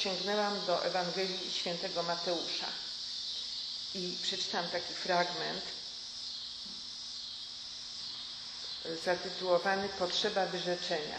sięgnęłam do Ewangelii Świętego Mateusza i przeczytam taki fragment zatytułowany Potrzeba wyrzeczenia.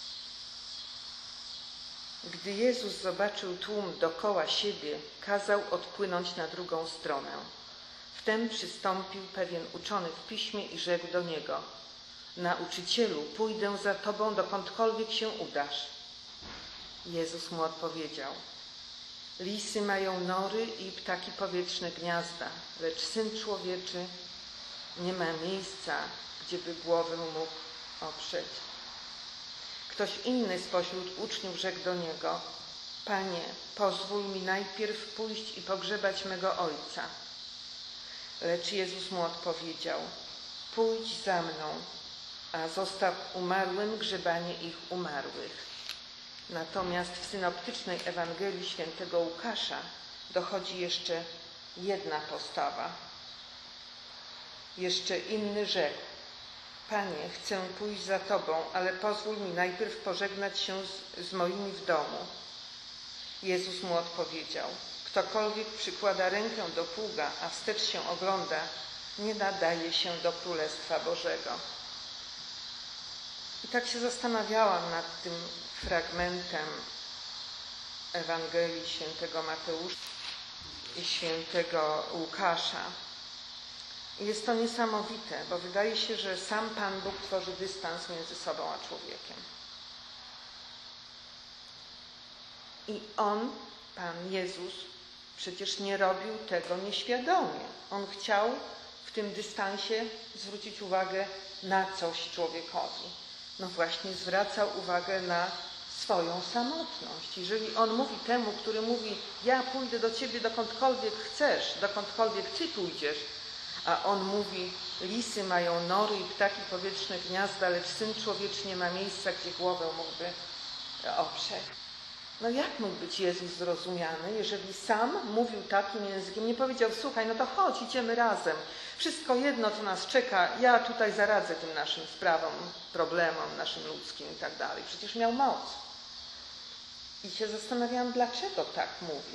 Gdy Jezus zobaczył tłum dokoła siebie, kazał odpłynąć na drugą stronę. Wtem przystąpił pewien uczony w piśmie i rzekł do Niego: Nauczycielu, pójdę za Tobą, dokądkolwiek się udasz. Jezus mu odpowiedział: Lisy mają nory i ptaki powietrzne gniazda, lecz Syn Człowieczy nie ma miejsca, gdzieby głowę mógł oprzeć. Ktoś inny spośród uczniów rzekł do Niego: Panie, pozwól mi najpierw pójść i pogrzebać mego Ojca. Lecz Jezus mu odpowiedział: Pójdź za mną, a zostaw umarłym grzebanie ich umarłych. Natomiast w synoptycznej Ewangelii Świętego Łukasza dochodzi jeszcze jedna postawa. Jeszcze inny rzekł: Panie, chcę pójść za Tobą, ale pozwól mi najpierw pożegnać się z moimi w domu. Jezus mu odpowiedział: Ktokolwiek przykłada rękę do pługa, a wstecz się ogląda, nie nadaje się do Królestwa Bożego. I tak się zastanawiałam nad tym fragmentem Ewangelii Świętego Mateusza i Świętego Łukasza. Jest to niesamowite, bo wydaje się, że sam Pan Bóg tworzy dystans między sobą a człowiekiem. I On, Pan Jezus, przecież nie robił tego nieświadomie. On chciał w tym dystansie zwrócić uwagę na coś człowiekowi. No właśnie zwracał uwagę na swoją samotność. Jeżeli On mówi temu, który mówi: ja pójdę do Ciebie dokądkolwiek chcesz, dokądkolwiek Ty pójdziesz, a On mówi: lisy mają nory i ptaki powietrzne gniazda, lecz Syn Człowieczy nie ma miejsca, gdzie głowę mógłby oprzeć. No jak mógł być Jezus zrozumiany, jeżeli sam mówił takim językiem? Nie powiedział: słuchaj, no to chodź, idziemy razem. Wszystko jedno, co nas czeka, ja tutaj zaradzę tym naszym sprawom, problemom naszym ludzkim i tak dalej. Przecież miał moc. I się zastanawiałam, dlaczego tak mówi.